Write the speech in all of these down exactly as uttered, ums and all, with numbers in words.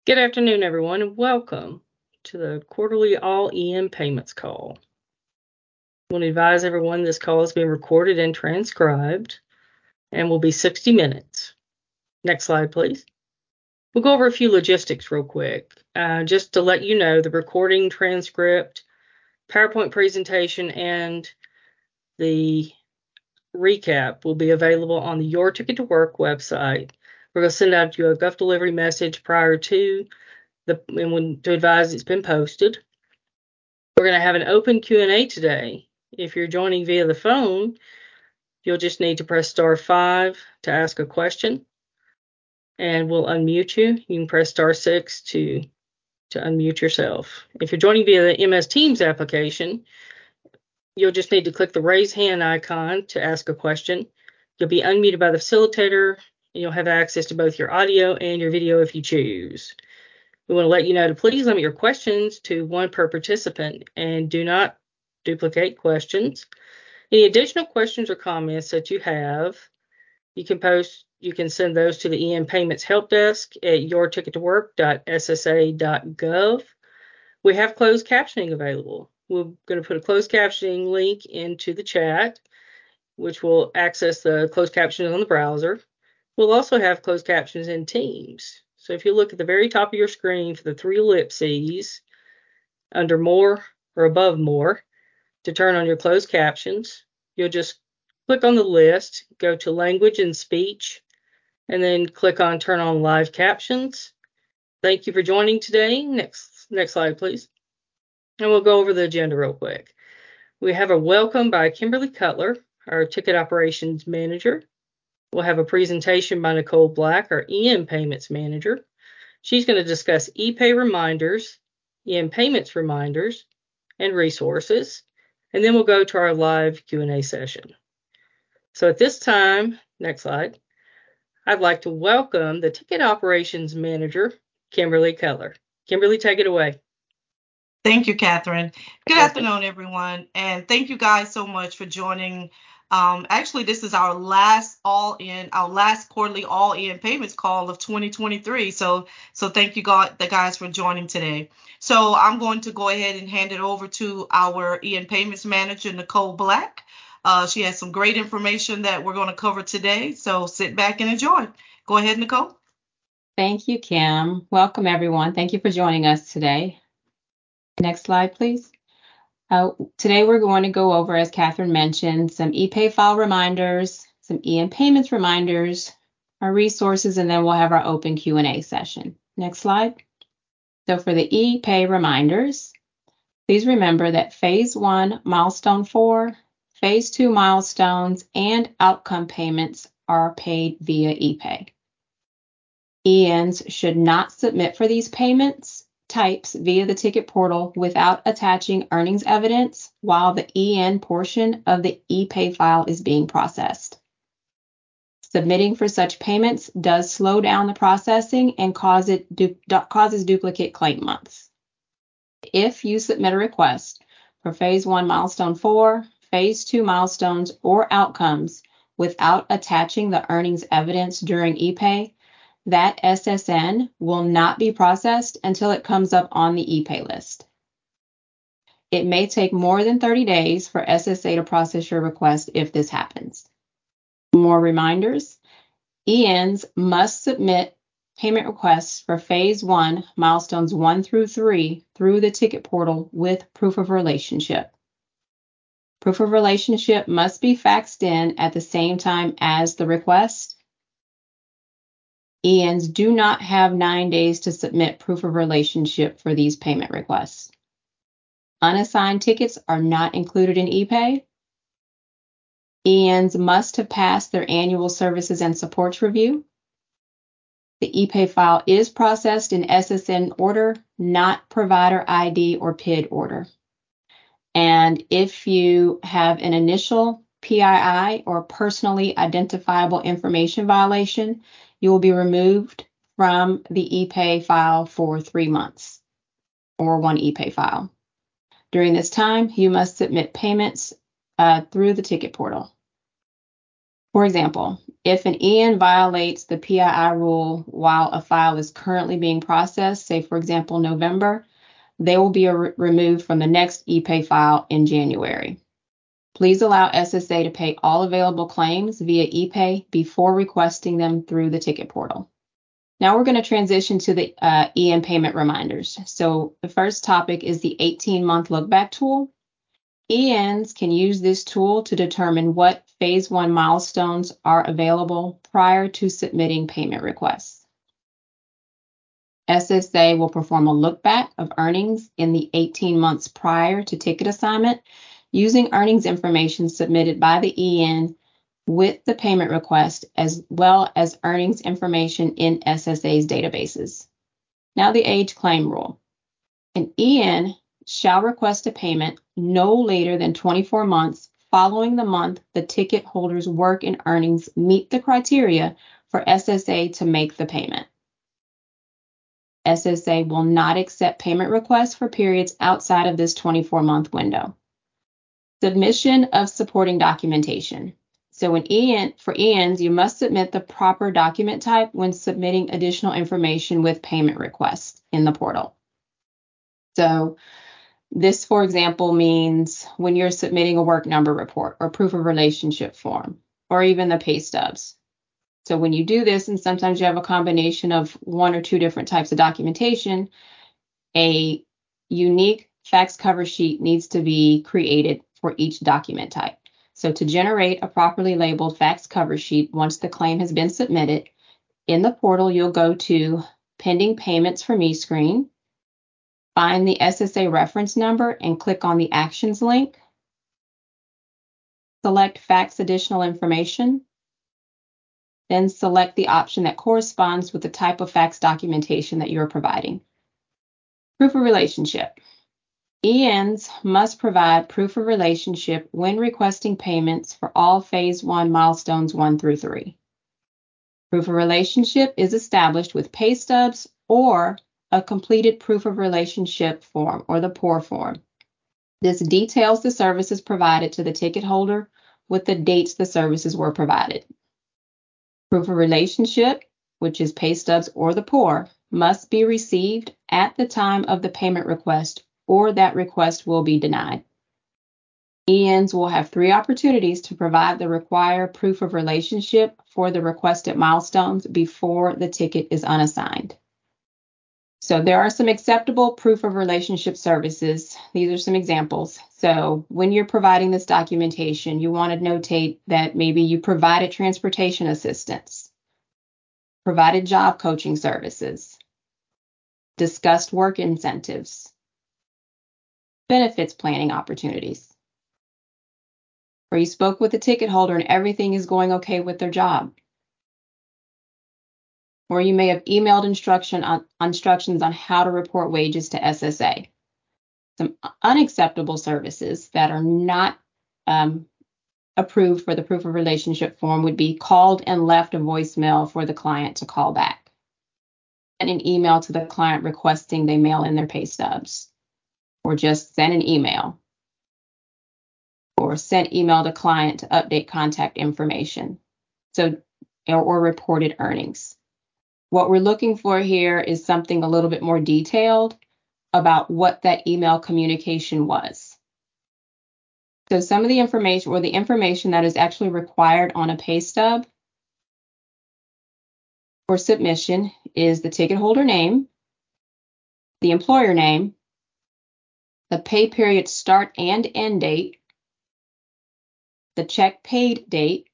Good afternoon, everyone, and welcome to the quarterly All E M Payments call. I want to advise everyone this call is being recorded and transcribed and will be sixty minutes. Next slide, please. We'll go over a few logistics real quick. Uh, just to let you know, the recording, transcript, PowerPoint presentation, and the recap will be available on the Your Ticket to Work website. We're going to send out you a Gulf delivery message prior to the and when to advise it's been posted. We're going to have an open Q and A today. If you're joining via the phone, you'll just need to press star five to ask a question, and we'll unmute you. You can press star six to, to unmute yourself. If you're joining via the M S Teams application, you'll just need to click the raise hand icon to ask a question. You'll be unmuted by the facilitator, and you'll have access to both your audio and your video if you choose. We want to let you know to please limit your questions to one per participant and do not duplicate questions. Any additional questions or comments that you have, you can post, you can send those to the E M Payments Help Desk at your ticket to work dot S S A dot gov. We have closed captioning available. We're going to put a closed captioning link into the chat, which will access the closed captions on the browser. We'll also have closed captions in Teams. So if you look at the very top of your screen for the three ellipses under More or above More to turn on your closed captions, you'll just click on the list, go to Language and Speech, and then click on Turn on Live Captions. Thank you for joining today. Next, next slide, please. And we'll go over the agenda real quick. We have a welcome by Kimberly Cutler, our Ticket Operations Manager. We'll have a presentation by Nicole Black, our E M Payments Manager. She's going to discuss ePay reminders, E M Payments reminders, and resources. And then we'll go to our live Q and A session. So at this time, next slide, I'd like to welcome the Ticket Operations Manager, Kimberly Cutler. Kimberly, take it away. Thank you, Catherine. Good afternoon, everyone. And thank you guys so much for joining. Um, actually, this is our last all in, our last quarterly all in payments call of twenty twenty-three. So, so thank you God, the guys for joining today. So I'm going to go ahead and hand it over to our E M Payments Manager, Nicole Black. Uh, she has some great information that we're going to cover today. So sit back and enjoy. Go ahead, Nicole. Thank you, Kim. Welcome, everyone. Thank you for joining us today. Next slide, please. Uh, today, we're going to go over, as Catherine mentioned, some ePay file reminders, some E M Payments reminders, our resources, and then we'll have our open Q and A session. Next slide. So for the ePay reminders, please remember that Phase one, Milestone four, Phase two milestones, and outcome payments are paid via ePay. E Ns should not submit for these payments types via the ticket portal without attaching earnings evidence while the E N portion of the ePay file is being processed. Submitting for such payments does slow down the processing and cause it du- causes duplicate claim months. If you submit a request for Phase one Milestone four, Phase two milestones, or outcomes without attaching the earnings evidence during ePay, that S S N will not be processed until it comes up on the ePay list. It may take more than thirty days for S S A to process your request if this happens. More reminders, E Ns must submit payment requests for Phase one, milestones one through three, through the ticket portal with proof of relationship. Proof of relationship must be faxed in at the same time as the request. E Ns do not have nine days to submit proof of relationship for these payment requests. Unassigned tickets are not included in ePay. E Ns must have passed their annual services and supports review. The ePay file is processed in S S N order, not provider I D or P I D order. And if you have an initial P I I or personally identifiable information violation, you will be removed from the ePay file for three months or one ePay file. During this time, you must submit payments uh, through the ticket portal. For example, if an E N violates the P I I rule while a file is currently being processed, say for example November, they will be re- removed from the next e-pay file in January. Please allow S S A to pay all available claims via e-pay before requesting them through the ticket portal. Now we're going to transition to the uh, E N payment reminders. So the first topic is the eighteen-month look-back tool. E Ns can use this tool to determine what phase one milestones are available prior to submitting payment requests. S S A will perform a look-back of earnings in the eighteen months prior to ticket assignment using earnings information submitted by the E N with the payment request, as well as earnings information in S S A's databases. Now the age claim rule. An E N shall request a payment no later than twenty-four months following the month the ticket holder's work and earnings meet the criteria for S S A to make the payment. S S A will not accept payment requests for periods outside of this twenty-four-month window. Submission of supporting documentation. So when E N, for E Ns, you must submit the proper document type when submitting additional information with payment requests in the portal. So this, for example, means when you're submitting a work number report or proof of relationship form, or even the pay stubs. So when you do this, and sometimes you have a combination of one or two different types of documentation, a unique fax cover sheet needs to be created for each document type. So to generate a properly labeled fax cover sheet, once the claim has been submitted, in the portal, you'll go to Pending Payments for Me screen, find the S S A reference number and click on the Actions link. Select Fax Additional Information. Then select the option that corresponds with the type of fax documentation that you're providing. Proof of relationship. E Ns must provide proof of relationship when requesting payments for all phase one milestones one through three. Proof of relationship is established with pay stubs or a completed proof of relationship form, or the P O R form. This details the services provided to the ticket holder with the dates the services were provided. Proof of relationship, which is pay stubs or the P O R, must be received at the time of the payment request, or that request will be denied. E Ns will have three opportunities to provide the required proof of relationship for the requested milestones before the ticket is unassigned. So there are some acceptable proof of relationship services. These are some examples. So when you're providing this documentation, you want to notate that maybe you provided transportation assistance, provided job coaching services, discussed work incentives, benefits planning opportunities, or you spoke with the ticket holder and everything is going okay with their job. Or you may have emailed instruction on, instructions on how to report wages to S S A. Some unacceptable services that are not um, approved for the proof of relationship form would be called and left a voicemail for the client to call back, and an email to the client requesting they mail in their pay stubs, or just send an email, or send email to client to update contact information, so or, or reported earnings. What we're looking for here is something a little bit more detailed about what that email communication was. So some of the information, or the information that is actually required on a pay stub for submission, is the ticket holder name, the employer name, the pay period start and end date, the check paid date,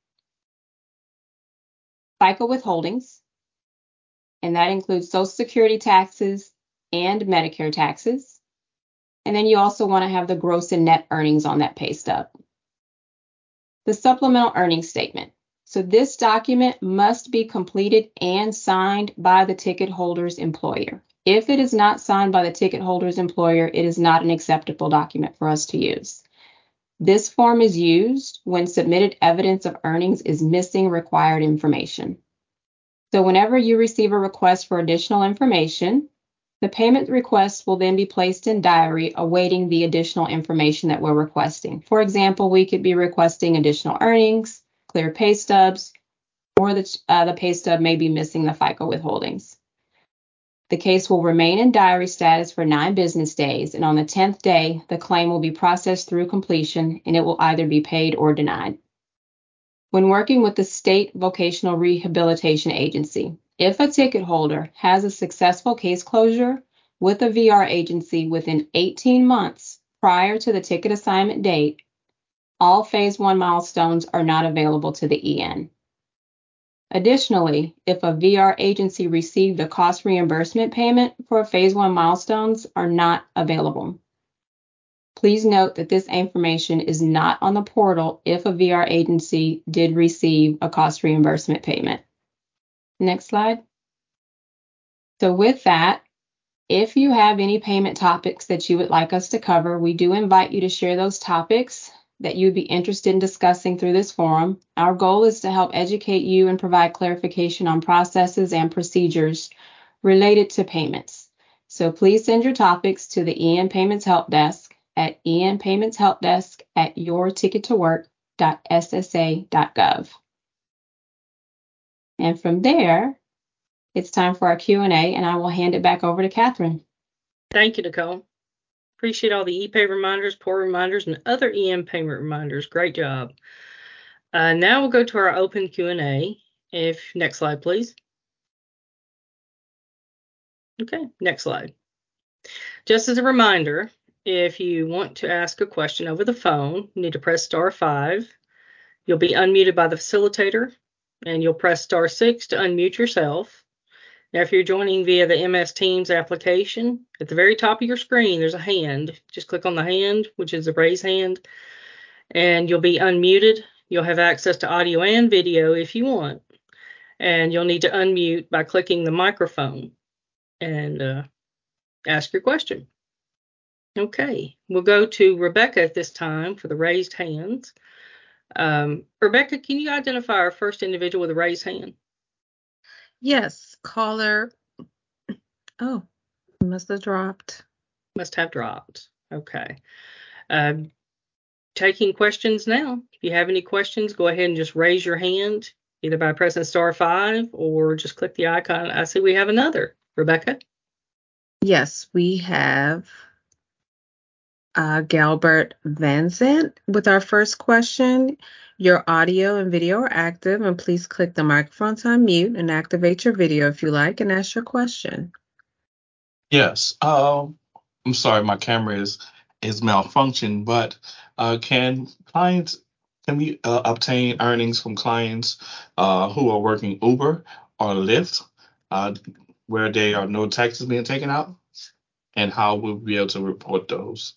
FICA withholdings, and that includes Social Security taxes and Medicare taxes. And then you also want to have the gross and net earnings on that pay stub. The supplemental earnings statement. So this document must be completed and signed by the ticket holder's employer. If it is not signed by the ticket holder's employer, it is not an acceptable document for us to use. This form is used when submitted evidence of earnings is missing required information. So whenever you receive a request for additional information, the payment request will then be placed in diary awaiting the additional information that we're requesting. For example, we could be requesting additional earnings, clear pay stubs, or the, uh, the pay stub may be missing the FICA withholdings. The case will remain in diary status for nine business days, and on the tenth day, the claim will be processed through completion, and it will either be paid or denied. When working with the State Vocational Rehabilitation Agency, if a ticket holder has a successful case closure with a V R agency within eighteen months prior to the ticket assignment date, all Phase one milestones are not available to the E N. Additionally, if a V R agency received a cost reimbursement payment for Phase one milestones are not available. Please note that this information is not on the portal if a V R agency did receive a cost reimbursement payment. Next slide. So with that, if you have any payment topics that you would like us to cover, we do invite you to share those topics that you'd be interested in discussing through this forum. Our goal is to help educate you and provide clarification on processes and procedures related to payments. So please send your topics to the E N Payments Help Desk at enpaymentshelpdesk at yourtickettowork dot s s a dot gov. And from there, it's time for our Q and A, and I will hand it back over to Catherine. Thank you, Nicole. Appreciate all the ePay reminders, P O R reminders, and other E M payment reminders. Great job. Uh, now we'll go to our open Q and A. If next slide, please. Okay, next slide. Just as a reminder, if you want to ask a question over the phone, you need to press star five. You'll be unmuted by the facilitator, and you'll press star six to unmute yourself. Now, if you're joining via the M S Teams application, at the very top of your screen, there's a hand. Just click on the hand, which is a raise hand, and you'll be unmuted. You'll have access to audio and video if you want, and you'll need to unmute by clicking the microphone and uh, ask your question. Okay, we'll go to Rebecca at this time for the raised hands. Um, Rebecca, can you identify our first individual with a raised hand? Yes, caller. Oh, must have dropped. Must have dropped. Okay. Um, taking questions now. If you have any questions, go ahead and just raise your hand, either by pressing star five or just click the icon. I see we have another. Rebecca? Yes, we have uh, Galbert Vincent with our first question. Your audio and video are active, and please click the microphone to unmute and activate your video if you like and ask your question. Yes. Um, I'm sorry, my camera is is malfunctioned, but uh, can clients can we uh, obtain earnings from clients uh, who are working Uber or Lyft, uh, where there are no taxes being taken out, and how will we be able to report those?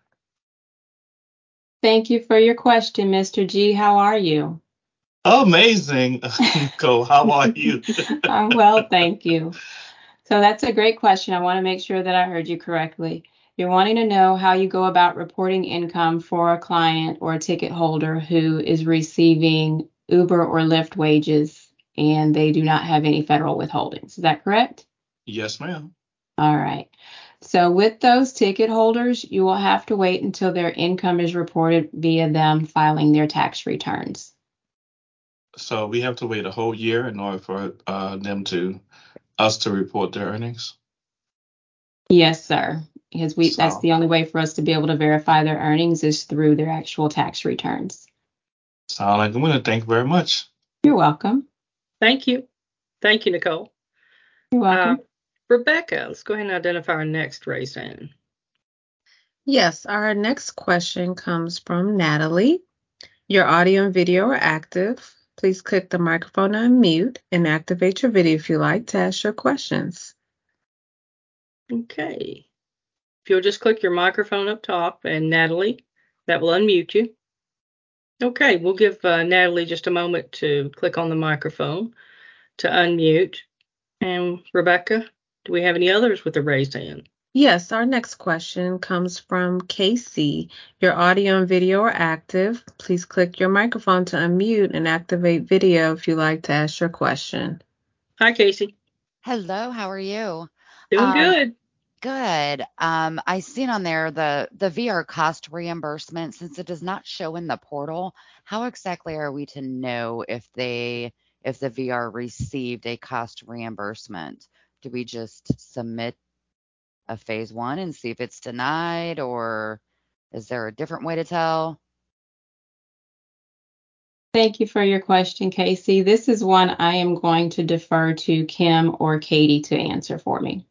Thank you for your question, Mister G. How are you? Amazing, Nicole. How are you? I'm well, thank you. So that's a great question. I want to make sure that I heard you correctly. You're wanting to know how you go about reporting income for a client or a ticket holder who is receiving Uber or Lyft wages and they do not have any federal withholdings. Is that correct? Yes, ma'am. All right. So with those ticket holders, you will have to wait until their income is reported via them filing their tax returns. So we have to wait a whole year in order for uh, them to us to report their earnings. Yes, sir. Because we that's So, the only way for us to be able to verify their earnings is through their actual tax returns. sound like a winner. Thank you very much. You're welcome. Thank you. Thank you, Nicole. You're welcome. Uh, Rebecca, let's go ahead and identify our next raised hand. Yes, our next question comes from Natalie. Your audio and video are active. Please click the microphone to unmute and activate your video if you like to ask your questions. Okay. If you'll just click your microphone up top, and Natalie, that will unmute you. Okay, we'll give uh, Natalie just a moment to click on the microphone to unmute. And Rebecca, do we have any others with a raised hand? Yes, our next question comes from Casey. Your audio and video are active. Please click your microphone to unmute and activate video if you like to ask your question. Hi, Casey. Hello, how are you? Doing Um, good. Good. Um, I seen on there the the V R cost reimbursement. Since it does not show in the portal, how exactly are we to know if they if the V R received a cost reimbursement? Do we just submit a phase one and see if it's denied, or is there a different way to tell? Thank you for your question, Casey. This is one I am going to defer to Kim or Katie to answer for me.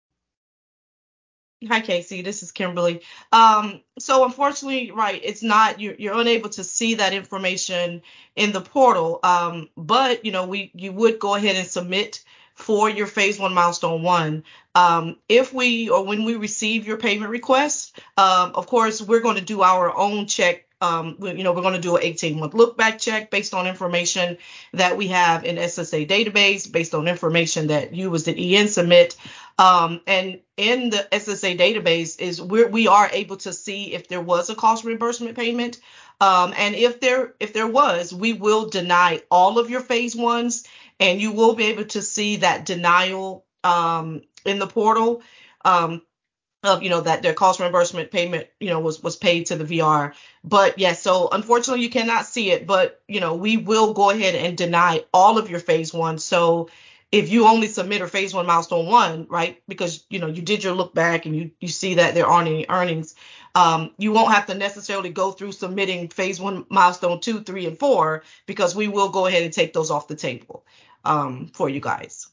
Hi, Casey. This is Kimberly. Um, so unfortunately, right, it's not, you're, you're unable to see that information in the portal. Um, but, you know, we, you would go ahead and submit for your phase one milestone one. Um, if we, or when we receive your payment request, um, of course, we're going to do our own check. Um, we, you know, we're going to do an eighteen month look back check based on information that we have in S S A database, based on information that you as the E N submit. Um, and in the S S A database is where we are able to see if there was a cost reimbursement payment. Um, and if there if there was, we will deny all of your phase ones, and you will be able to see that denial um, in the portal um, of, you know, that their cost reimbursement payment, you know, was was paid to the V R. But yes, yeah, so unfortunately you cannot see it, but you know, we will go ahead and deny all of your phase one. So if you only submit a phase one milestone one, right, because you know you did your look back and you you see that there aren't any earnings, um, you won't have to necessarily go through submitting phase one milestone two, three, and four, because we will go ahead and take those off the table um, for you guys.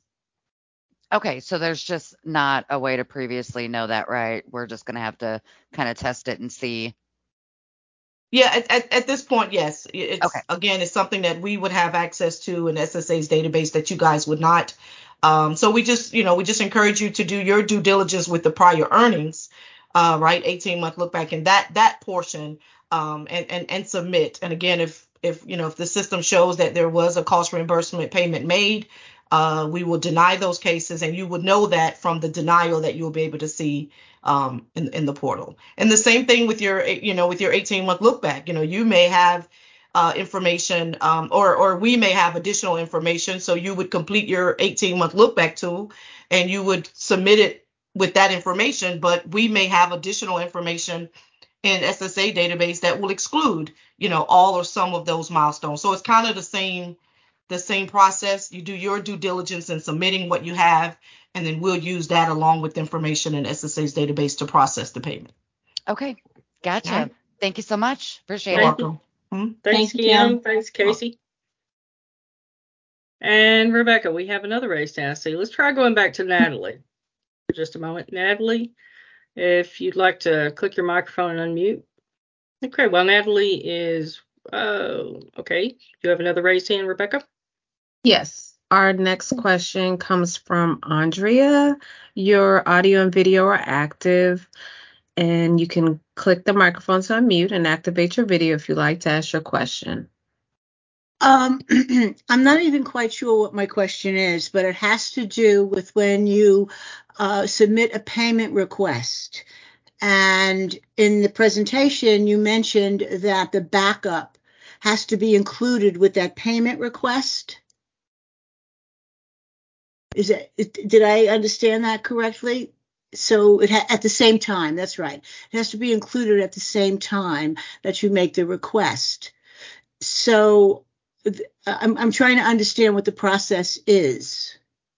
Okay, so there's just not a way to previously know that, right? We're just going to have to kind of test it and see. Yeah, at, at, at this point, yes. It's Okay. again, it's something that we would have access to in S S A's database that you guys would not. Um, so we just, you know, we just encourage you to do your due diligence with the prior earnings, uh, right? eighteen month look back in that that portion, um, and and and submit. And again, if if you know if the system shows that there was a cost reimbursement payment made, uh, we will deny those cases, and you would know that from the denial that you will be able to see um, in, in the portal. And the same thing with your, you know, with your eighteen month look back. You know, you may have uh, information, um, or or we may have additional information. So you would complete your eighteen month look back tool, and you would submit it with that information. But we may have additional information in S S A database that will exclude, you know, all or some of those milestones. So it's kind of the same the same process. You do your due diligence in submitting what you have, and then we'll use that along with information in S S A's database to process the payment. Okay. Gotcha. Right. Thank you so much. Appreciate You're it. welcome. Hmm? Thanks, Thank you, Kim. Kim. Thanks, Casey. And Rebecca, we have another raised hand. So let's try going back to Natalie for just a moment. Natalie, if you'd like to click your microphone and unmute. Okay, well, Natalie is, oh, okay. You have another raised hand, Rebecca? Yes. Our next question comes from Andrea. Your audio and video are active, and you can click the microphone to unmute and activate your video if you'd like to ask your question. Um, I'm not even quite sure what my question is, but it has to do with when you uh, submit a payment request. And in the presentation, you mentioned that the backup has to be included with that payment request. Is it, did I understand that correctly? So it ha- at the same time, that's right. It has to be included at the same time that you make the request. So I'm, I'm trying to understand what the process is.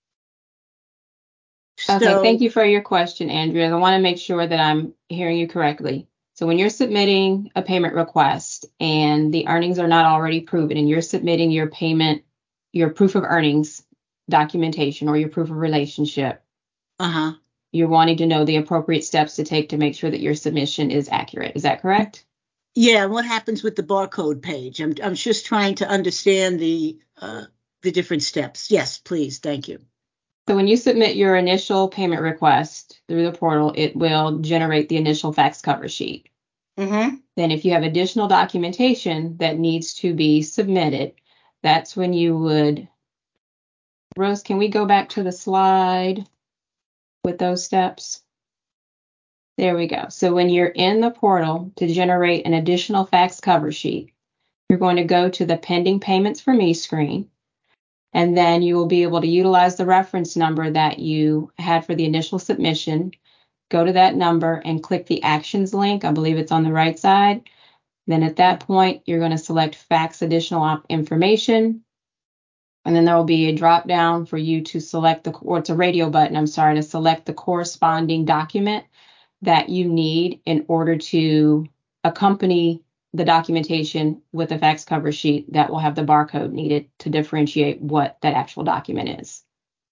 Okay, So, thank you for your question, Andrea. I want to make sure that I'm hearing you correctly. So when you're submitting a payment request and the earnings are not already proven and you're submitting your payment, your proof of earnings documentation or your proof of relationship, uh-huh. you're wanting to know the appropriate steps to take to make sure that your submission is accurate. Is that correct? Yeah, and what happens with the barcode page? I'm I'm just trying to understand the uh, the different steps. Yes, please. Thank you. So when you submit your initial payment request through the portal, it will generate the initial fax cover sheet. Mm-hmm. Then if you have additional documentation that needs to be submitted, that's when you would, Rose, can we go back to the slide with those steps? There we go. So when you're in the portal to generate an additional fax cover sheet, you're going to go to the pending payments for me screen, and then you will be able to utilize the reference number that you had for the initial submission go to that number and click the actions link. I believe it's on the right side. Then at that point, you're going to select fax additional op- information. And then there will be a drop down for you to select the, or it's a radio button, I'm sorry, to select the corresponding document that you need in order to accompany the documentation with a fax cover sheet that will have the barcode needed to differentiate what that actual document is.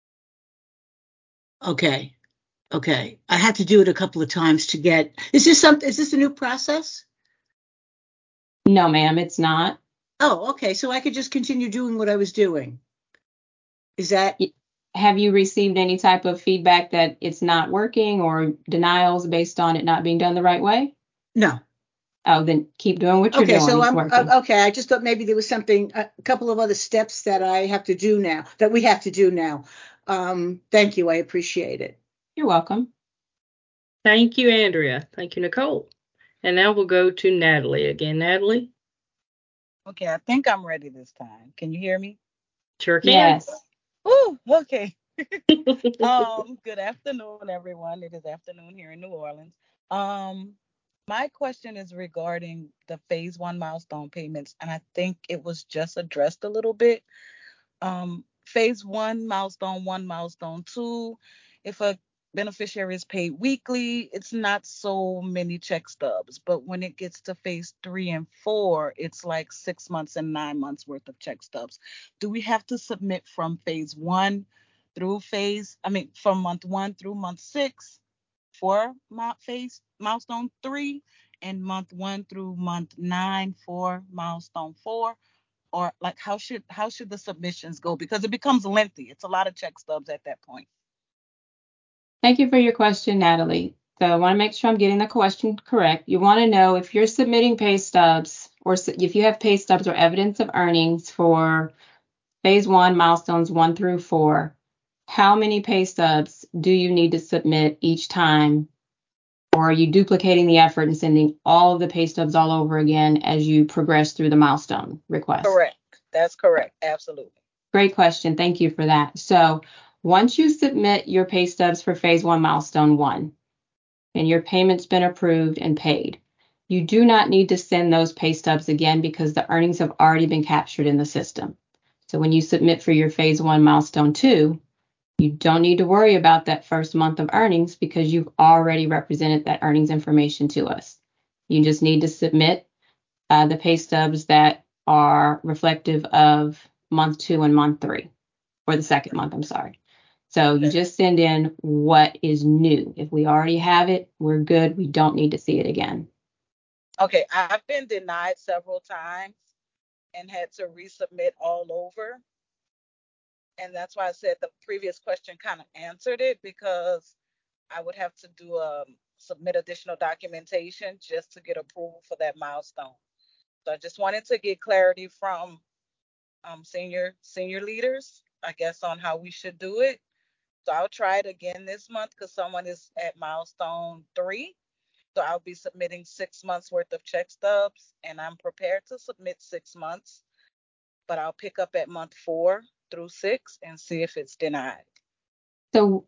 Okay. Okay. I had to do it a couple of times to get, is this something, is this a new process? No, ma'am, it's not. Oh, okay. So I could just continue doing what I was doing. Is that? Have you received any type of feedback that it's not working or denials based on it not being done the right way? No. Oh, then keep doing what you're Okay, doing. so It's I'm working. uh, okay. I just thought maybe there was something, a couple of other steps that I have to do now, that we have to do now. Um, thank you. I appreciate it. You're welcome. Thank you, Andrea. Thank you, Nicole. And now we'll go to Natalie again. Natalie? Okay, I think I'm ready this time. Can you hear me? Sure can. Yes. Oh, okay. um, good afternoon, everyone. It is afternoon here in New Orleans. Um, my question is regarding the phase one milestone payments, and I think it was just addressed a little bit. Um, phase one, milestone one, milestone two. If a beneficiary is paid weekly, it's not so many check stubs. But when it gets to phase three and four, it's like six months and nine months worth of check stubs. Do we have to submit from phase one through phase, I mean, from month one through month six for phase milestone three, and month one through month nine for milestone four? Or like how should how should the submissions go? Because it becomes lengthy. It's a lot of check stubs at that point. Thank you for your question, Natalie. So I want to make sure I'm getting the question correct. You want to know if you're submitting pay stubs or if you have pay stubs or evidence of earnings for phase one, milestones one through four, how many pay stubs do you need to submit each time? Or are you duplicating the effort and sending all of the pay stubs all over again as you progress through the milestone request? Correct. That's correct. Absolutely. Great question. Thank you for that. So once you submit your pay stubs for phase one, milestone one, and your payment's been approved and paid, you do not need to send those pay stubs again because the earnings have already been captured in the system. So when you submit for your phase one, milestone two, you don't need to worry about that first month of earnings because you've already represented that earnings information to us. You just need to submit uh, the pay stubs that are reflective of month two and month three, or the second month, I'm sorry. So you just send in what is new. If we already have it, we're good. We don't need to see it again. Okay, I've been denied several times and had to resubmit all over. And that's why I said the previous question kind of answered it, because I would have to do a submit additional documentation just to get approval for that milestone. So I just wanted to get clarity from um, senior senior leaders, I guess, on how we should do it. So I'll try it again this month because someone is at milestone three. So I'll be submitting six months worth of check stubs, and I'm prepared to submit six months, but I'll pick up at month four through six and see if it's denied. So,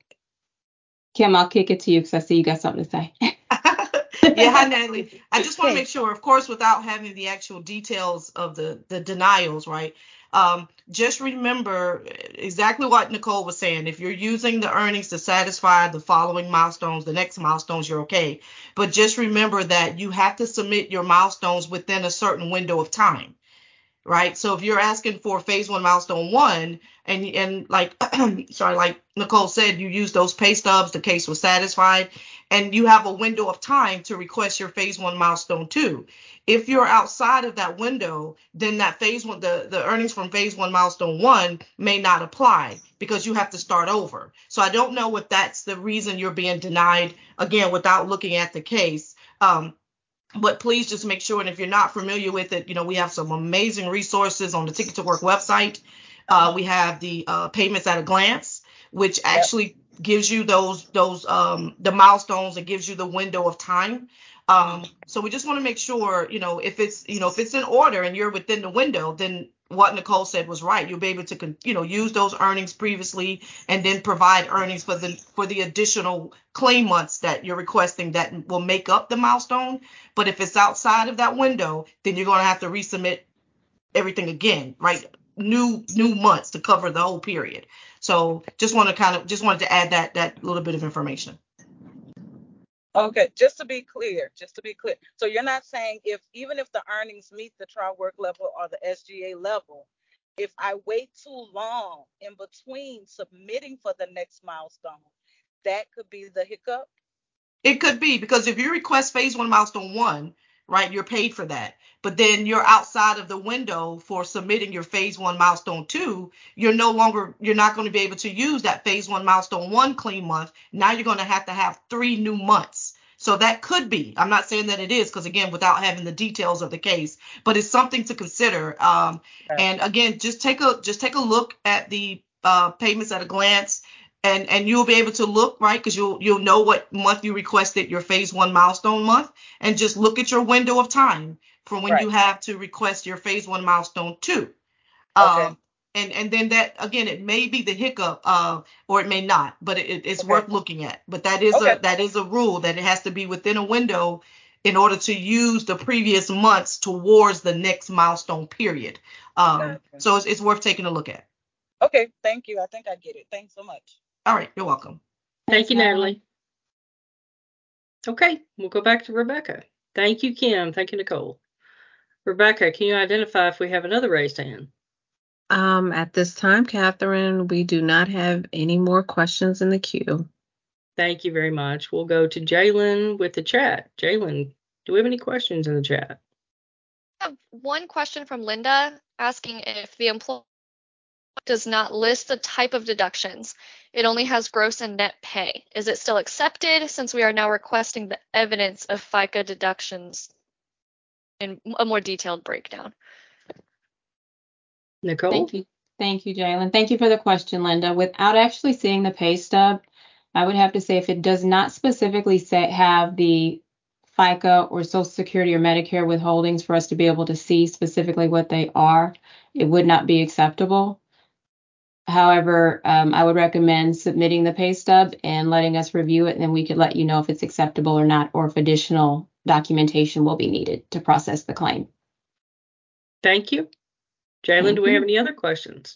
Kim, I'll kick it to you because I see you got something to say. Yeah, hi, Natalie. I just want to make sure, of course, without having the actual details of the, the denials, right? Um, just remember exactly what Nicole was saying. If you're using the earnings to satisfy the following milestones, the next milestones, you're okay. But just remember that you have to submit your milestones within a certain window of time. Right. So if you're asking for phase one, milestone one, and and like, sorry, like Nicole said, you use those pay stubs, the case was satisfied, and you have a window of time to request your phase one, milestone two. If you're outside of that window, then that phase one, the, the earnings from phase one, milestone one may not apply because you have to start over. So I don't know if that's the reason you're being denied, again, without looking at the case. Um, But please just make sure, and if you're not familiar with it, you know, we have some amazing resources on the Ticket to Work website. Uh, we have the uh, Payments at a Glance, which actually yep. gives you those those um, the milestones. It gives you the window of time. Um, so we just want to make sure, you know, if it's you know if it's in order and you're within the window, then what Nicole said was right. You'll be able to, you know, use those earnings previously and then provide earnings for the for the additional claim months that you're requesting that will make up the milestone. But if it's outside of that window, then you're going to have to resubmit everything again, right? New new months to cover the whole period. So just want to kind of just wanted to add that that little bit of information. Okay, just to be clear, just to be clear. So you're not saying if even if the earnings meet the trial work level or the S G A level, if I wait too long in between submitting for the next milestone, that could be the hiccup? It could be, because if you request phase one milestone one, right, you're paid for that. But then you're outside of the window for submitting your phase one milestone two. You're no longer, you're not going to be able to use that phase one milestone one clean month. Now you're going to have to have three new months. So that could be, I'm not saying that it is, because again, without having the details of the case, but it's something to consider. Um, Okay. and again, just take a just take a look at the uh, payments at a glance. And and you'll be able to look, right, because you'll you'll know what month you requested your phase one milestone month, and just look at your window of time from when Right. you have to request your phase one milestone two. Okay. Um, and and then that again, it may be the hiccup, uh, or it may not, but it, it's Okay. worth looking at. But that is Okay. a that is a rule that it has to be within a window in order to use the previous months towards the next milestone period. Um, Gotcha. so it's, it's worth taking a look at. Okay, thank you. I think I get it. Thanks so much. All right, you're welcome. Thank Thanks, you, Natalie. Natalie. Okay, we'll go back to Rebecca. Thank you, Kim. Thank you, Nicole. Rebecca, can you identify if we have another raised hand? Um, at this time, Catherine, we do not have any more questions in the queue. Thank you very much. We'll go to Jalen with the chat. Jalen, do we have any questions in the chat? I have one question from Linda asking if the employer does not list the type of deductions. It only has gross and net pay. Is it still accepted since we are now requesting the evidence of FICA deductions in a more detailed breakdown? Nicole? Thank you. Thank you, Jalen. Thank you for the question, Linda. Without actually seeing the pay stub, I would have to say if it does not specifically say have the FICA or Social Security or Medicare withholdings for us to be able to see specifically what they are, it would not be acceptable. However, um, I would recommend submitting the pay stub and letting us review it, and then we could let you know if it's acceptable or not, or if additional documentation will be needed to process the claim. Thank you. Jalen, Thank do we you. have any other questions?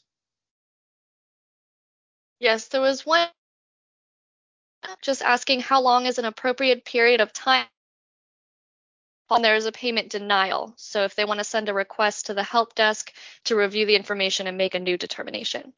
Yes, there was one just asking how long is an appropriate period of time when there is a payment denial. So if they want to send a request to the help desk to review the information and make a new determination.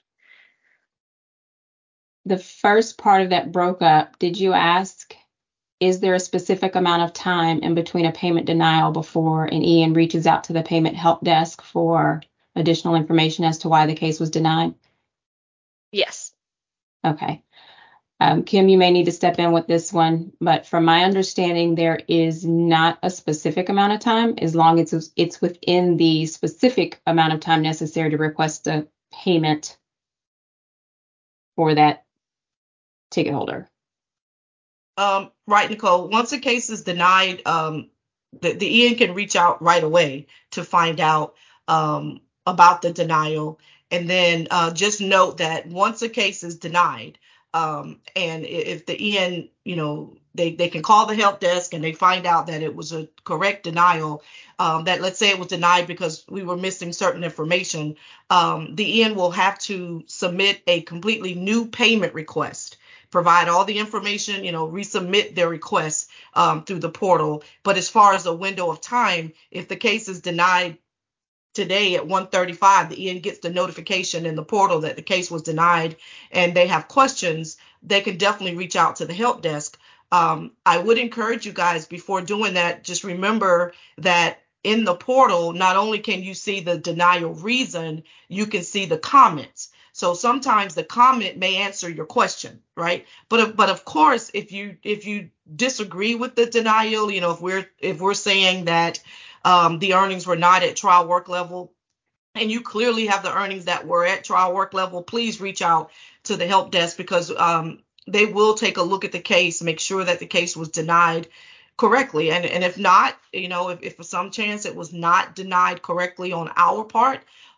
The first part of that broke up. Did you ask, is there a specific amount of time in between a payment denial before an E N reaches out to the payment help desk for additional information as to why the case was denied? Yes. Okay. Um, Kim, you may need to step in with this one, but from my understanding, there is not a specific amount of time as long as it's, it's within the specific amount of time necessary to request a payment for that ticket holder. Um, right, Nicole. Once a case is denied, um, the, the E N can reach out right away to find out um, about the denial. And then uh, just note that once a case is denied, um, and if the E N, you know, they, they can call the help desk and they find out that it was a correct denial, um, that let's say it was denied because we were missing certain information, um, the E N will have to submit a completely new payment request, provide all the information, you know, resubmit their requests um, through the portal. But as far as a window of time, if the case is denied today at one thirty-five, the E N gets the notification in the portal that the case was denied and they have questions, they can definitely reach out to the help desk. Um, I would encourage you guys before doing that, just remember that in the portal, not only can you see the denial reason, you can see the comments. So sometimes the comment may answer your question, right? But but of course, if you if you disagree with the denial, you know, if we're if we're saying that um, the earnings were not at trial work level, and you clearly have the earnings that were at trial work level, please reach out to the help desk because um, they will take a look at the case, make sure that the case was denied correctly. And, and if not, you know, if, if for some chance it was not denied correctly on our part,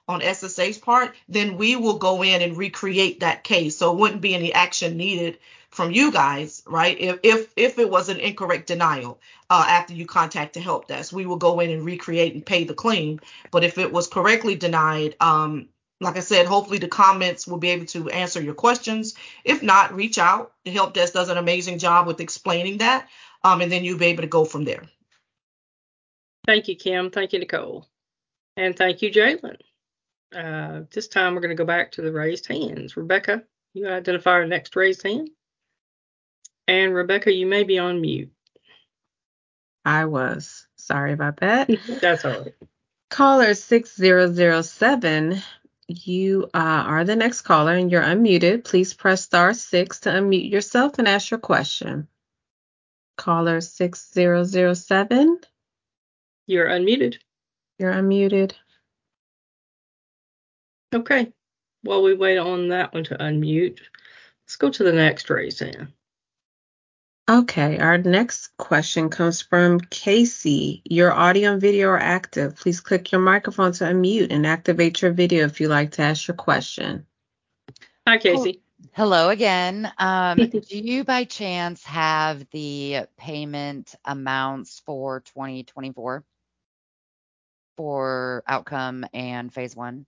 on S S A's part, then we will go in and recreate that case. So it wouldn't be any action needed from you guys, right? If if if it was an incorrect denial uh, after you contact the help desk, we will go in and recreate and pay the claim. But if it was correctly denied, um, like I said, hopefully the comments will be able to answer your questions. If not, reach out. The help desk does an amazing job with explaining that, um, and then you'll be able to go from there. Thank you, Kim. Thank you, Nicole. And thank you, Jalen. Uh, this time we're going to go back to the raised hands. Rebecca, you identify our next raised hand. And Rebecca, you may be on mute. I was. Sorry about that. That's all right. Caller six zero zero seven, you uh, are the next caller and you're unmuted. Please press star six to unmute yourself and ask your question. Caller six zero zero seven, You're unmuted. you're unmuted. Okay. While we wait on that one to unmute, let's go to the next raised hand. Okay, our next question comes from Casey. Your audio and video are active. Please click your microphone to unmute and activate your video if you'd like to ask your question. Hi, Casey. Hello again. Um, do you by chance have the payment amounts for twenty twenty-four for outcome and phase one?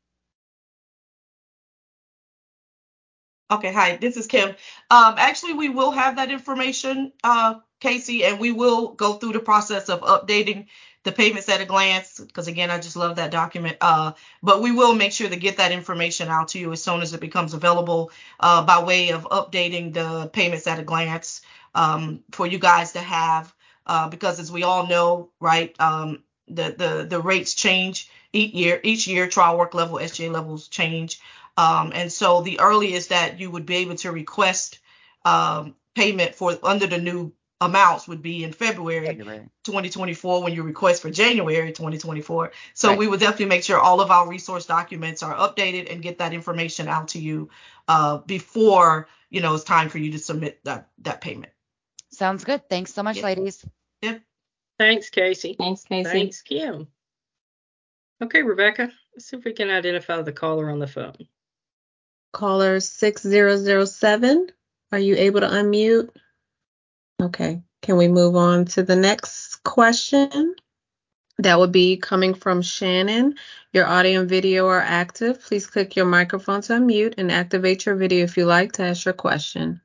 Okay, hi, this is Kim. Um, actually, we will have that information, uh, Casey, and we will go through the process of updating the payments at a glance, because again, I just love that document. Uh, but we will make sure to get that information out to you as soon as it becomes available, uh, by way of updating the payments at a glance, um, for you guys to have, uh, because as we all know, right, um, the the the rates change each year. Each year, trial work level, S G A levels change. Um, and so the earliest that you would be able to request um, payment for under the new amounts would be in February, February. twenty twenty-four when you request for January twenty twenty-four. So Right. we would definitely make sure all of our resource documents are updated and get that information out to you uh, before, you know, it's time for you to submit that, that payment. Sounds good. Thanks so much, Yep. ladies. Yep. Thanks, Casey. Thanks, Casey. Thanks, Kim. Okay, Rebecca, let's see if we can identify the caller on the phone. Caller six zero zero seven, are you able to unmute? Okay, can we move on to the next question? That would be coming from Shannon. Your audio and video are active. Please click your microphone to unmute and activate your video if you like to ask your question.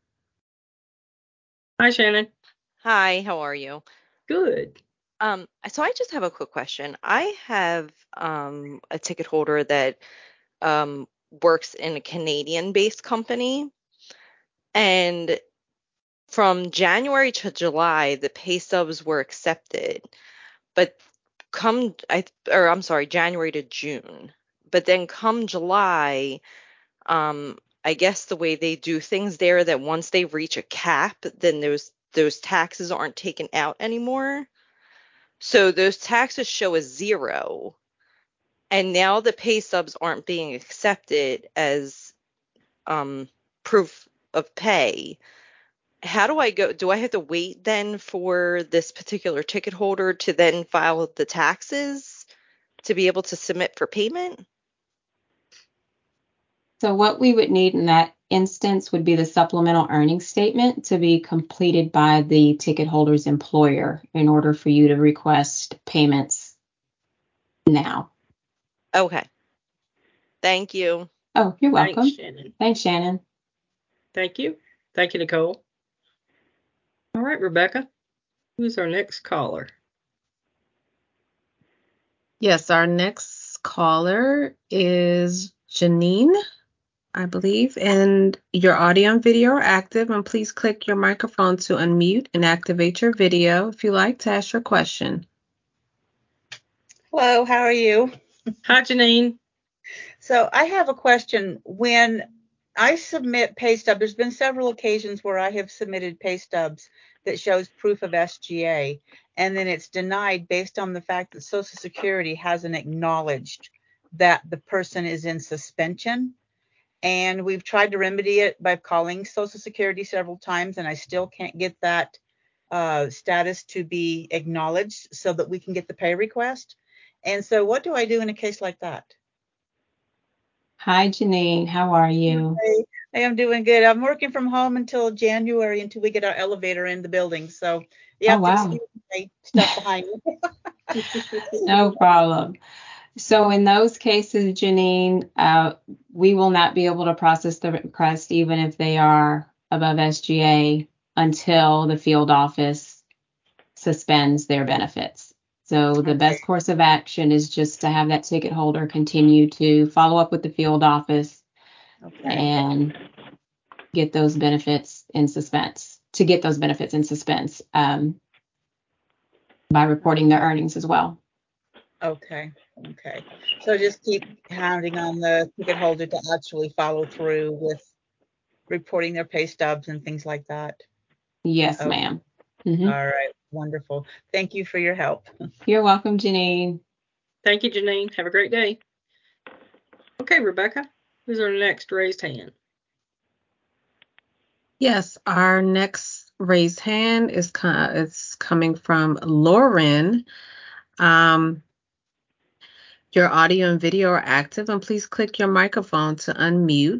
Hi, Shannon. Hi, how are you? Good. Um, so I just have a quick question. I have um, a ticket holder that um, works in a Canadian-based company, and from January to July, the pay stubs were accepted, but come I or I'm sorry, January to June, but then come July, um, I guess the way they do things there, that once they reach a cap, then those those taxes aren't taken out anymore. So those taxes show as zero, and now the pay stubs aren't being accepted as um, proof of pay. How do I go? Do I have to wait then for this particular ticket holder to then file the taxes to be able to submit for payment? So what we would need in that instance would be the supplemental earnings statement to be completed by the ticket holder's employer in order for you to request payments now. Okay. Thank you. Oh, you're welcome. Thanks, Shannon. Thanks, Shannon. Thank you. Thank you, Nicole. All right, Rebecca, who's our next caller? Yes, our next caller is Janine, I believe, and your audio and video are active, and please click your microphone to unmute and activate your video if you like to ask your question. Hello, how are you? Hi, Janine. So I have a question. When I submit pay stub, there's been several occasions where I have submitted pay stubs that shows proof of S G A, and then it's denied based on the fact that Social Security hasn't acknowledged that the person is in suspension. And we've tried to remedy it by calling Social Security several times, and I still can't get that uh, status to be acknowledged so that we can get the pay request. And so what do I do in a case like that? Hi, Janine. How are you? Hey, hey, I'm doing good. I'm working from home until January until we get our elevator in the building. So you Oh, have to wow. excuse my stuff behind me. No problem. So in those cases, Janine, uh, we will not be able to process the request even if they are above S G A until the field office suspends their benefits. So the Okay. best course of action is just to have that ticket holder continue to follow up with the field office Okay. and get those benefits in suspense, to get those benefits in suspense um, by reporting their earnings as well. Okay. Okay. So just keep hounding on the ticket holder to actually follow through with reporting their pay stubs and things like that. Yes, Okay. ma'am. Mhm. All right. Wonderful. Thank you for your help. You're welcome, Janine. Thank you, Janine. Have a great day. Okay, Rebecca, who's our next raised hand? Yes, our next raised hand is co- it's coming from Lauren. Um, your audio and video are active, and please click your microphone to unmute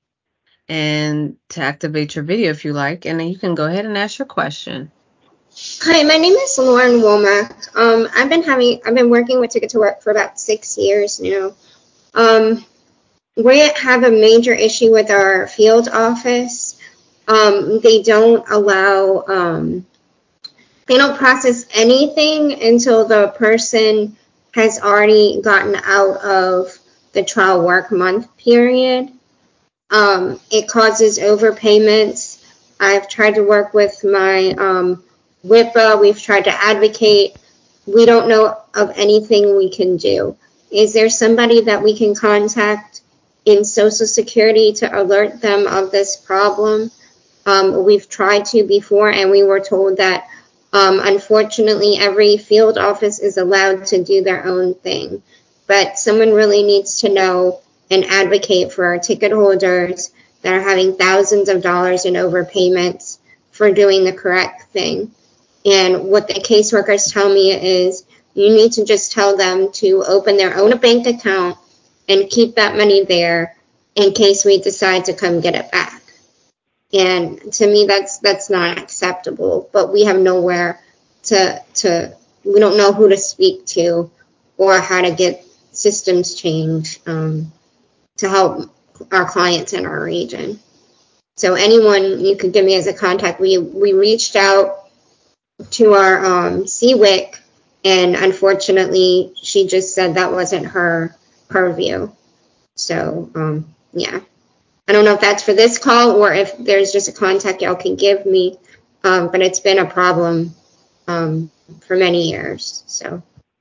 and to activate your video if you like, and then you can go ahead and ask your question. Hi, my name is Lauren Womack. Um, I've been having, I've been working with Ticket to Work for about six years now. Um, we have a major issue with our field office. Um, they don't allow, um, they don't process anything until the person has already gotten out of the trial work month period. Um, it causes overpayments. I've tried to work with my um, WIPA. We've tried to advocate. We don't know of anything we can do. Is there somebody that we can contact in Social Security to alert them of this problem? Um, we've tried to before, and we were told that um, unfortunately every field office is allowed to do their own thing. But someone really needs to know and advocate for our ticket holders that are having thousands of dollars in overpayments for doing the correct thing. And what the caseworkers tell me is you need to just tell them to open their own bank account and keep that money there in case we decide to come get it back. And to me, that's that's not acceptable. But we have nowhere to to we don't know who to speak to or how to get systems changed um, to help our clients in our region. So anyone you could give me as a contact. We we reached out to our um, C W I C, and unfortunately, she just said that wasn't her purview. So um, yeah. I don't know if that's for this call or if there's just a contact y'all can give me, um, but it's been a problem um, for many years. So.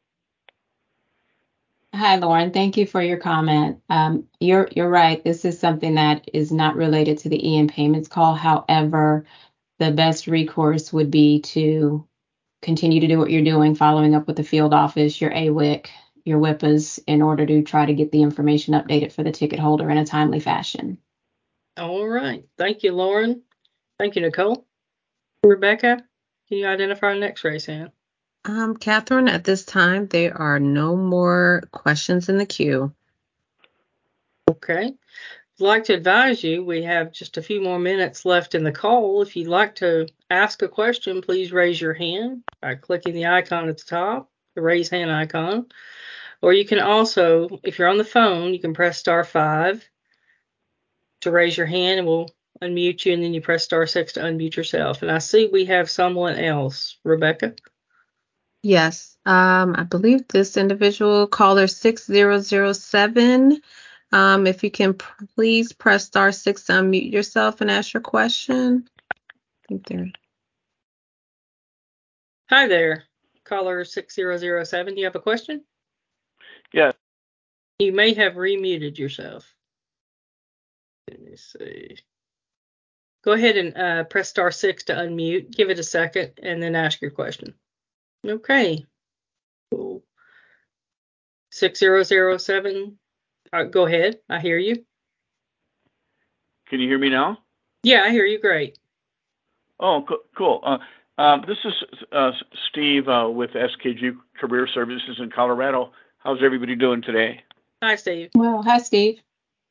Hi, Lauren. Thank you for your comment. Um, you're you're right. This is something that is not related to the E M payments call. However, the best recourse would be to continue to do what you're doing, following up with the field office, your A W I C, your WIPAs, in order to try to get the information updated for the ticket holder in a timely fashion. All right. Thank you, Lauren. Thank you, Nicole. Rebecca, can you identify our next raised hand? Um, Catherine, at this time, there are no more questions in the queue. Okay. I'd like to advise you we have just a few more minutes left in the call. If you'd like to ask a question, please raise your hand by clicking the icon at the top, the raise hand icon. Or you can also, if you're on the phone, you can press star five to raise your hand and we'll unmute you, and then you press star six to unmute yourself. And I see we have someone else. Rebecca? Yes, um, I believe this individual, caller six zero zero seven. Um, if you can p- please press star six to unmute yourself and ask your question. I think there. Hi there, caller six zero zero seven. Do you have a question? Yes. You may have remuted yourself. Let me see. Go ahead and uh, press star six to unmute. Give it a second and then ask your question. Okay. Cool. six zero zero seven. Uh, go ahead. I hear you. Can you hear me now? Yeah, I hear you. Great. Oh, co- cool. Uh, um, this is uh, Steve uh, with S K G Career Services in Colorado. How's everybody doing today? Hi, Steve. Well, hi, Steve.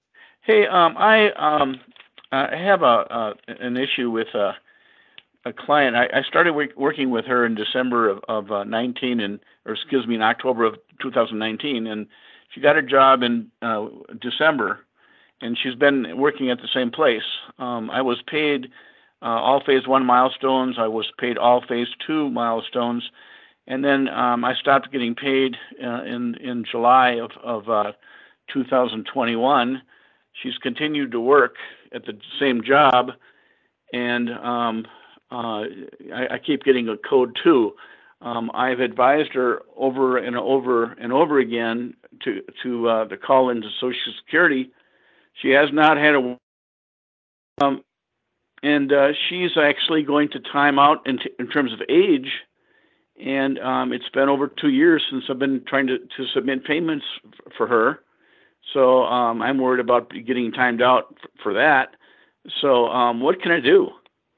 Hey, um, I um, I have a, a an issue with a a client. I, I started work, working with her in December of, of uh, nineteen, and or excuse me, in October of two thousand nineteen, and she got a job in uh, December, and she's been working at the same place. Um, I was paid uh, all phase one milestones. I was paid all phase two milestones, and then um, I stopped getting paid uh, in in July of of uh, two thousand twenty-one. She's continued to work at the same job, and um, uh, I, I keep getting a code two. Um, I've advised her over and over and over again to to uh, to call into Social Security. She has not had a um, and uh, she's actually going to time out in, t- in terms of age. And um, it's been over two years since I've been trying to, to submit payments f- for her. So um, I'm worried about getting timed out f- for that. So um, what can I do?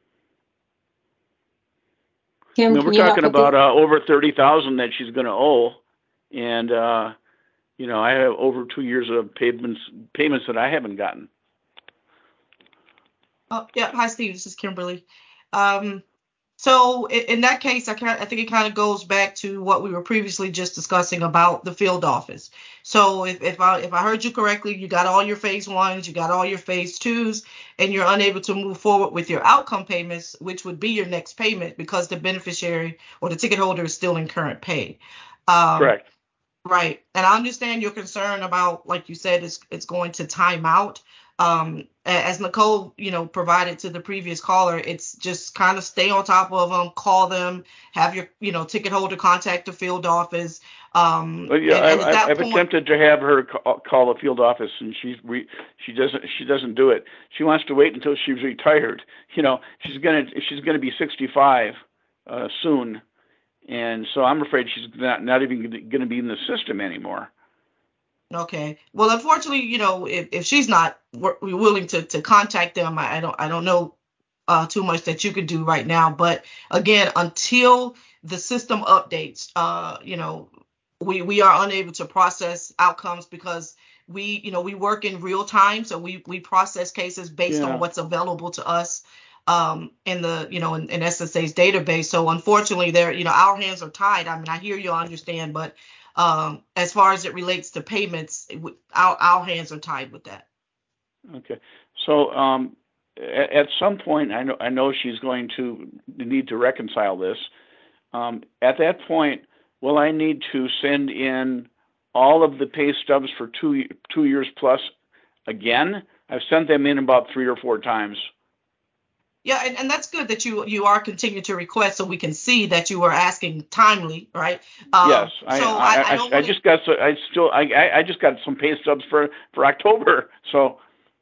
I Kim, mean, can we're you help talking with about it? uh, over thirty thousand that she's going to owe, and uh, you know I have over two years of payments payments that I haven't gotten. Oh, yeah. Hi, Steve. This is Kimberly. Um, so in, in that case, I kind I think it kind of goes back to what we were previously just discussing about the field office. So if, if I if I heard you correctly, you got all your phase ones, you got all your phase twos, and you're unable to move forward with your outcome payments, which would be your next payment because the beneficiary or the ticket holder is still in current pay. Um, Correct. Right. And I understand your concern about, like you said, it's it's going to time out. Um, a- as Nicole, you know, provided to the previous caller, it's just kind of stay on top of them, call them, have your, you know, ticket holder contact the field office. Um, Well, yeah, and, and I, at I've, that I've point, attempted to have her call, call the field office, and she re, she doesn't she doesn't do it. She wants to wait until she's retired. You know, she's gonna she's gonna be sixty-five uh, soon, and so I'm afraid she's not not even gonna be in the system anymore. okay. Well, unfortunately, you know, if, if she's not w- willing to to contact them, I, I don't I don't know uh, too much that you could do right now. But again, until the system updates, uh, you know, we we are unable to process outcomes because we, you know, we work in real time, so we we process cases based on Yeah. what's available to us um, in the, you know, in, in S S A's database. So unfortunately, there, you know, our hands are tied. I mean, I hear you, I understand, but um, as far as it relates to payments, it w- our our hands are tied with that. Okay. So um, at, at some point, I know I know she's going to need to reconcile this. Um, at that point, will I need to send in all of the pay stubs for two two years plus again? I've sent them in about three or four times. Yeah, and, and that's good that you you are continuing to request so we can see that you are asking timely, right? Yes, Um, I so I, I I, don't I, I want to. just got so I still I I I just got some pay stubs for for October. So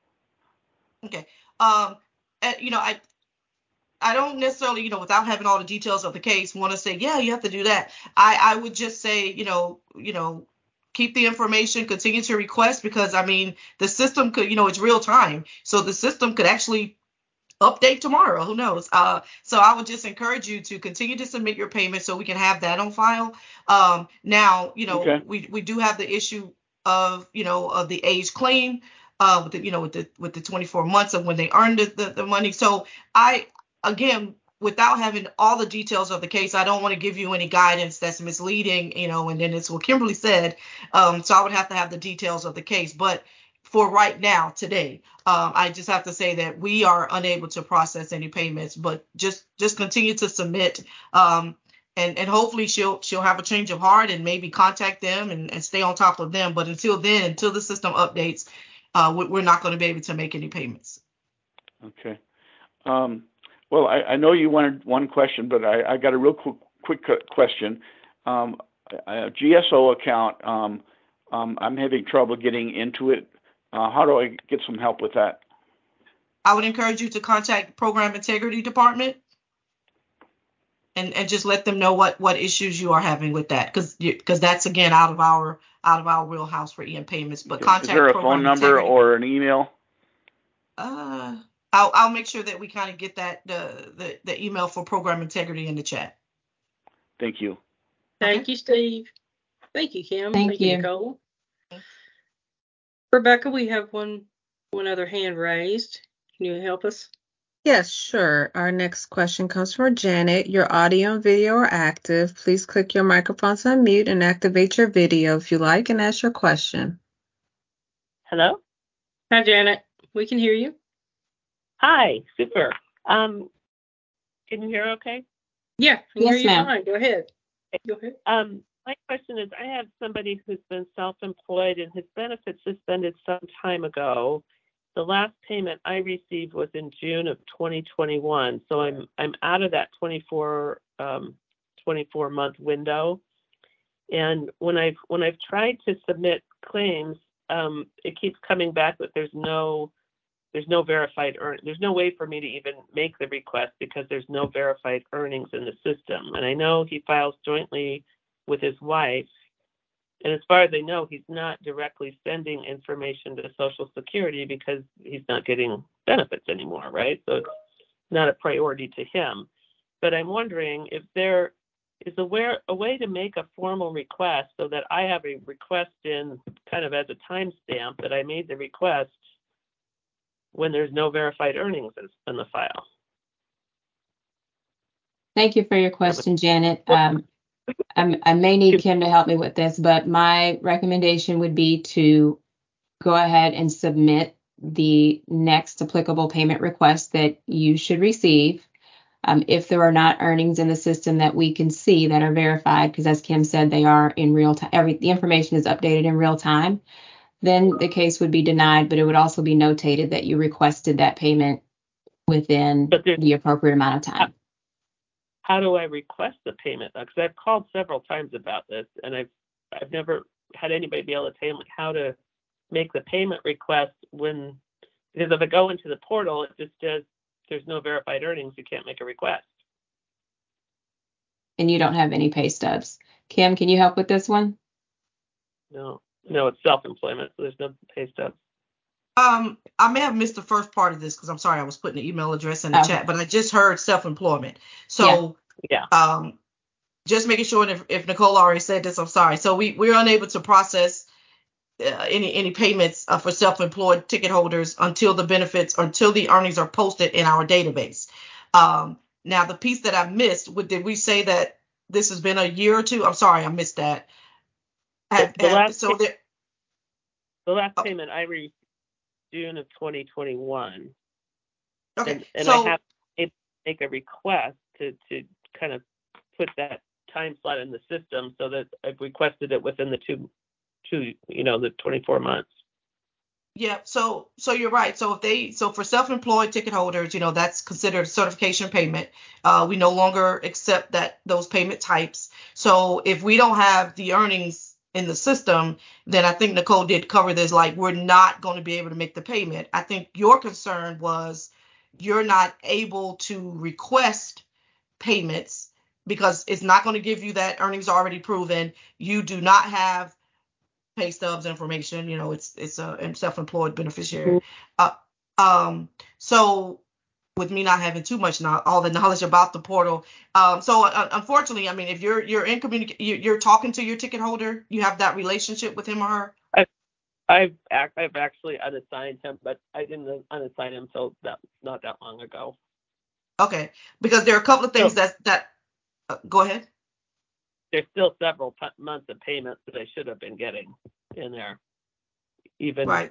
Okay. Um, and, you know, I I don't necessarily, you know, without having all the details of the case, want to say, yeah, you have to do that. I I would just say, you know, you know, keep the information, continue to request because I mean, the system could, you know, it's real time, so the system could actually update tomorrow. Who knows? Uh, so I would just encourage you to continue to submit your payment so we can have that on file. Um, now, you know, okay, we we do have the issue of, you know, of the age claim, uh, with the, you know, with the with the twenty-four months of when they earned the, the, the money. So I, again, without having all the details of the case, I don't want to give you any guidance that's misleading, you know, and then it's what Kimberly said. Um, so I would have to have the details of the case. But for right now, today, um, I just have to say that we are unable to process any payments, but just just continue to submit, um, and and hopefully she'll she'll have a change of heart and maybe contact them and, and stay on top of them. But until then, until the system updates, uh, we- we're not going to be able to make any payments. okay. Um, well, I, I know you wanted one question, but I, I got a real quick, quick question. Um, a G S O account, um, um, I'm having trouble getting into it. Uh, how do I get some help with that? I would encourage you to contact the Program Integrity Department and, and just let them know what, what issues you are having with that, because because that's again out of our out of our wheelhouse for E M payments. But Okay. Is there contact a phone Program number Integrity. or an email? Uh, I'll I'll make sure that we kind of get that the, the the email for Program Integrity in the chat. Thank you. Thank Okay. you, Steve. Thank you, Kim. Thank Thank you, you. Nicole. Rebecca, we have one One other hand raised. Can you help us? Yes, sure. Our next question comes from Janet. Your audio and video are active. Please click your microphones on mute and activate your video if you like and ask your question. Hello? Hi, Janet. We can hear you. Hi, super. Um, can you hear okay? Yeah, I can Yes, hear you ma'am. fine. Go ahead. Go ahead. Um, my question is, I have somebody who's been self-employed and his benefits suspended some time ago. The last payment I received was in June of twenty twenty-one, so I'm I'm out of that twenty-four um, twenty-four month window. And when I've when I've tried to submit claims, um, it keeps coming back that there's no there's no verified earn there's no way for me to even make the request because there's no verified earnings in the system. And I know he files jointly with his wife, and as far as I know, he's not directly sending information to Social Security because he's not getting benefits anymore, right? So it's not a priority to him. But I'm wondering if there is a, where, a way to make a formal request so that I have a request in kind of as a timestamp that I made the request when there's no verified earnings in, in the file. Thank you for your question, Janet. Um, I'm, I may need Kim to help me with this, but my recommendation would be to go ahead and submit the next applicable payment request that you should receive. Um, if there are not earnings in the system that we can see that are verified, because as Kim said, they are in real time, every the information is updated in real time, then the case would be denied, but it would also be notated that you requested that payment within the appropriate amount of time. How do I request the payment? Because I've called several times about this, and I've I've never had anybody be able to tell me how to make the payment request when, because if I go into the portal, it just says there's no verified earnings, you can't make a request. And you don't have any pay stubs. Kim, can you help with this one? No, no, it's self-employment, so there's no pay stubs. Um, I may have missed the first part of this because I'm sorry, I was putting the email address in the Oh. chat, but I just heard self-employment. So, Yeah. um, just making sure, and if, if Nicole already said this, I'm sorry. So we we're unable to process uh, any any payments uh, for self-employed ticket holders until the benefits, until the earnings are posted in our database. Um, now the piece that I missed, what did we say that this has been a year or two? I'm sorry, I missed that. Have, The, the have, last so pay- there, the last oh. payment I received June of twenty twenty-one. Okay, And, and so I have to make a request to, to kind of put that time slot in the system so that I've requested it within the two, two, you know, the twenty-four months. yeah, so so you're right. So if they so for self-employed ticket holders, you know, that's considered a certification payment. Uh, we no longer accept that those payment types. So if we don't have the earnings in the system, then I think Nicole did cover this, like we're not going to be able to make the payment. I think your concern was you're not able to request payments because it's not going to give you that earnings already proven. You do not have pay stubs information. You know, it's it's a self-employed beneficiary. Uh, um, so with me not having too much now, all the knowledge about the portal. Um, so uh, unfortunately, I mean, if you're you're in communication, you're talking to your ticket holder, you have that relationship with him or her. I, I've act, I've actually unassigned him, but I didn't unassign him until that not that long ago. Okay, because there are a couple of things So, that that. Uh, go ahead. There's still several p- months of payments that I should have been getting in there, even Right.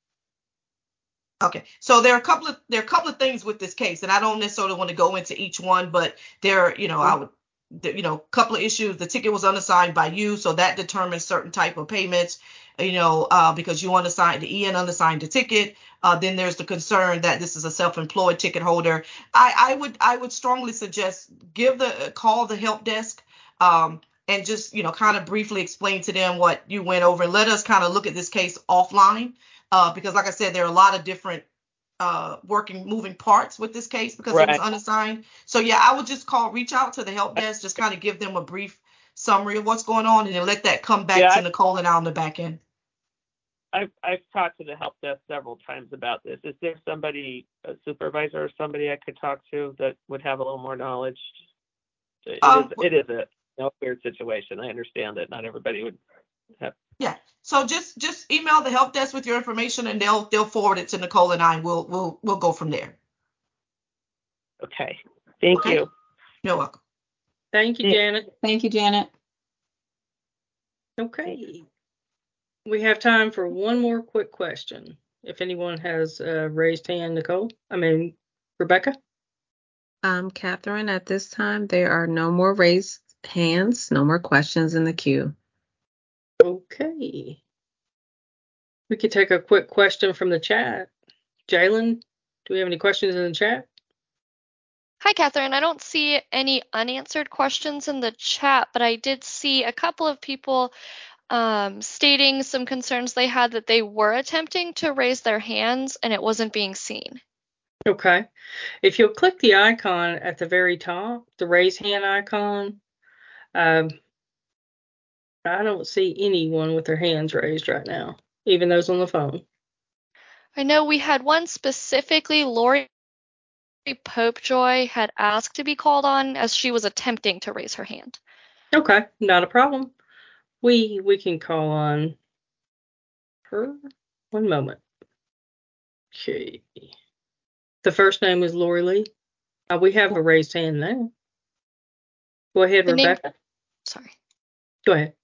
Okay, so there are a couple of there are a couple of things with this case, and I don't necessarily want to go into each one, but there, you know, I would, the, you know, a couple of issues. The ticket was unassigned by you, so that determines certain type of payments, you know, uh, because you unassigned the E N unassigned the ticket. Uh, then there's the concern that this is a self-employed ticket holder. I, I would I would strongly suggest give the call the help desk. Um, and just, you know, kind of briefly explain to them what you went over, and let us kind of look at this case offline. Uh, because like I said, there are a lot of different uh, working, moving parts with this case because right. it was unassigned. So yeah, I would just call, reach out to the help desk, just kind of give them a brief summary of what's going on, and then let that come back yeah, to I, Nicole and I on the back end. I've, I've talked to the help desk several times about this. Is there somebody, a supervisor or somebody I could talk to that would have a little more knowledge? It Um, is, it is a you know, weird situation. I understand that not everybody would have. Yeah. So just just email the help desk with your information, and they'll they'll forward it to Nicole and I. And we'll we'll we'll go from there. Okay. Thank Okay. you. You're welcome. Thank you, Yeah. Janet. Thank you, Janet. Okay. We have time for one more quick question. If anyone has a raised hand, Nicole, I mean, Rebecca. Um, Catherine, at this time, there are no more raised hands, no more questions in the queue. Okay. We could take a quick question from the chat. Jalen, do we have any questions in the chat? Hi, Catherine. I don't see any unanswered questions in the chat, but I did see a couple of people um, stating some concerns they had that they were attempting to raise their hands and it wasn't being seen. Okay. If you'll click the icon at the very top, the raise hand icon, um, I don't see anyone with their hands raised right now, even those on the phone. I know we had one specifically, Lori Popejoy had asked to be called on as she was attempting to raise her hand. Okay, not a problem. We we can call on her. One moment. Okay. The first name is Lori Lee. Uh, we have a raised hand now. Go ahead, The name- Rebecca. Sorry. Go ahead.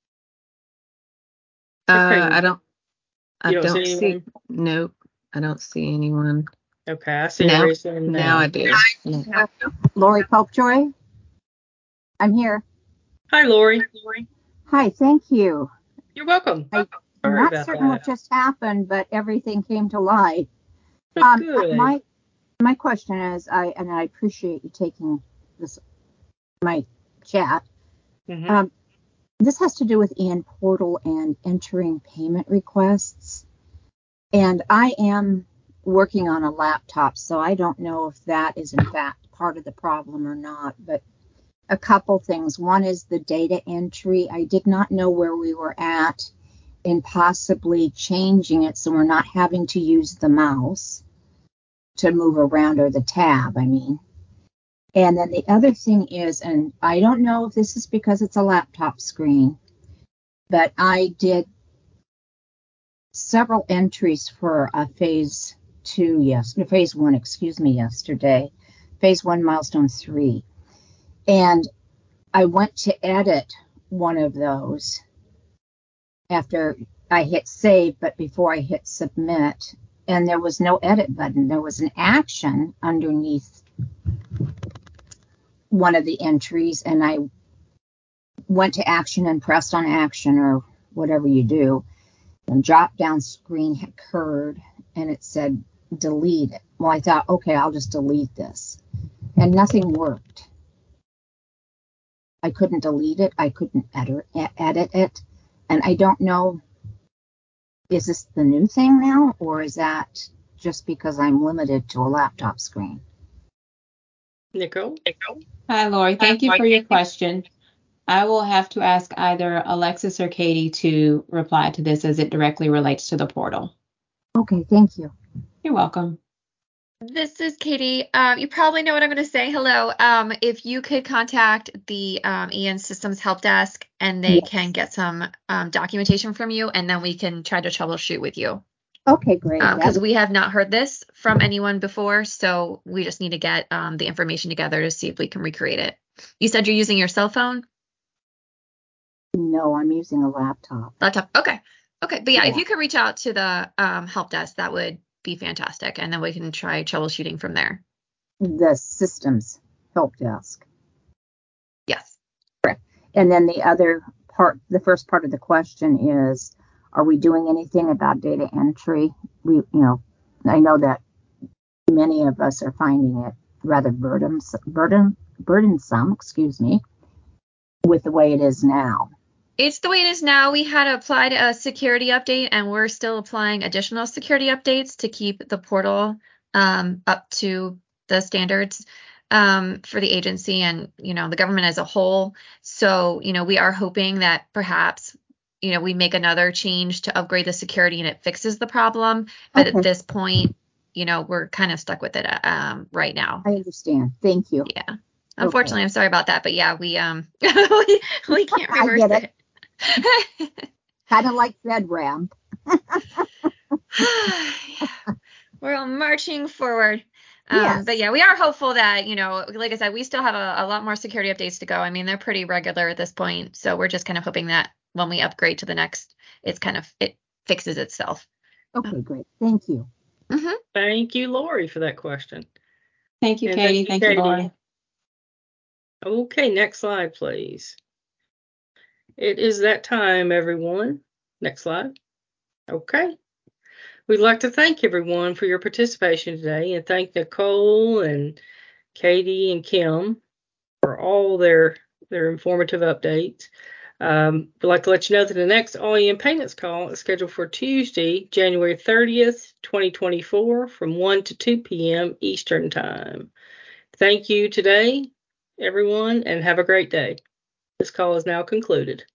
Uh, Okay. I don't. I You don't don't, see see. anyone? Nope. I don't see anyone. Okay, I see a Now, raised hand now. now I do. Yeah. Lori Popejoy. I'm here. Hi, Lori. Hi, thank you. You're welcome. I, I'm Sorry not about certain that. what just happened, but everything came to light. But Um, good. my my question is, I and I appreciate you taking this my chat. Mhm. Um, this has to do with Ian Portal and entering payment requests, and I am working on a laptop, so I don't know if that is in fact part of the problem or not. But a couple things. One is the data entry. I did not know where we were at in possibly changing it so we're not having to use the mouse to move around, or the tab, I mean. And then the other thing is, and I don't know if this is because it's a laptop screen, but I did several entries for a phase two, yes, no, phase one, excuse me, yesterday, phase one, milestone three. And I went to edit one of those after I hit save, but before I hit submit, and there was no edit button. There was an action underneath one of the entries, and I went to action and pressed on action, or whatever you do, and drop down screen occurred, and it said delete it. Well, I thought, okay, I'll just delete this, and nothing worked. I couldn't delete it. I couldn't edit, edit it. And I don't know, is this the new thing now, or is that just because I'm limited to a laptop screen? Nicole? Hi, Lori. Thank you for your question. I will have to ask either Alexis or Katie to reply to this as it directly relates to the portal. Okay, thank you. You're welcome. This is Katie. Um, you probably know what I'm going to say. Hello. Um, if you could contact the um, Ian Systems Help Desk, and they Yes. can get some um, documentation from you, and then we can try to troubleshoot with you. Okay, great. Because That- we have not heard this from anyone before, so we just need to get um, the information together to see if we can recreate it. You said you're using your cell phone? No, I'm using a laptop. Laptop. Okay. Okay. But yeah, if Yeah. you could reach out to the um, help desk, that would be fantastic. And then we can try troubleshooting from there. The Systems Help Desk. Yes. And then the other part, the first part of the question is, are we doing anything about data entry? We, you know, I know that many of us are finding it rather burdensome, burden, burdensome, excuse me, with the way it is now. It's the way it is now. We had applied a security update, and we're still applying additional security updates to keep the portal um, up to the standards um, for the agency and, you know, the government as a whole. So, you know, we are hoping that perhaps, you know, we make another change to upgrade the security and it fixes the problem. But Okay. at this point, you know, we're kind of stuck with it um, right now. I understand. Thank you. Yeah. Unfortunately, I'm sorry about that, but yeah, we um we, we can't I reverse get it. it. Kind of like FedRAMP. We're all marching forward. Um, Yes. But yeah, we are hopeful that, you know, like I said, we still have a, a lot more security updates to go. I mean, they're pretty regular at this point. So we're just kind of hoping that when we upgrade to the next, it's kind of, it fixes itself. Okay, great. Thank you. Mm-hmm. Thank you, Lori, for that question. Thank you, And Katie. Thank you, Katie. Laura. Okay, next slide, please. It is that time, everyone. Next slide. Okay. We'd like to thank everyone for your participation today and thank Nicole and Katie and Kim for all their their informative updates. Um, we'd like to let you know that the next All E M Payments call is scheduled for Tuesday, January thirtieth, twenty twenty-four from one to two p.m. Eastern Time. Thank you today, everyone, and have a great day. This call is now concluded.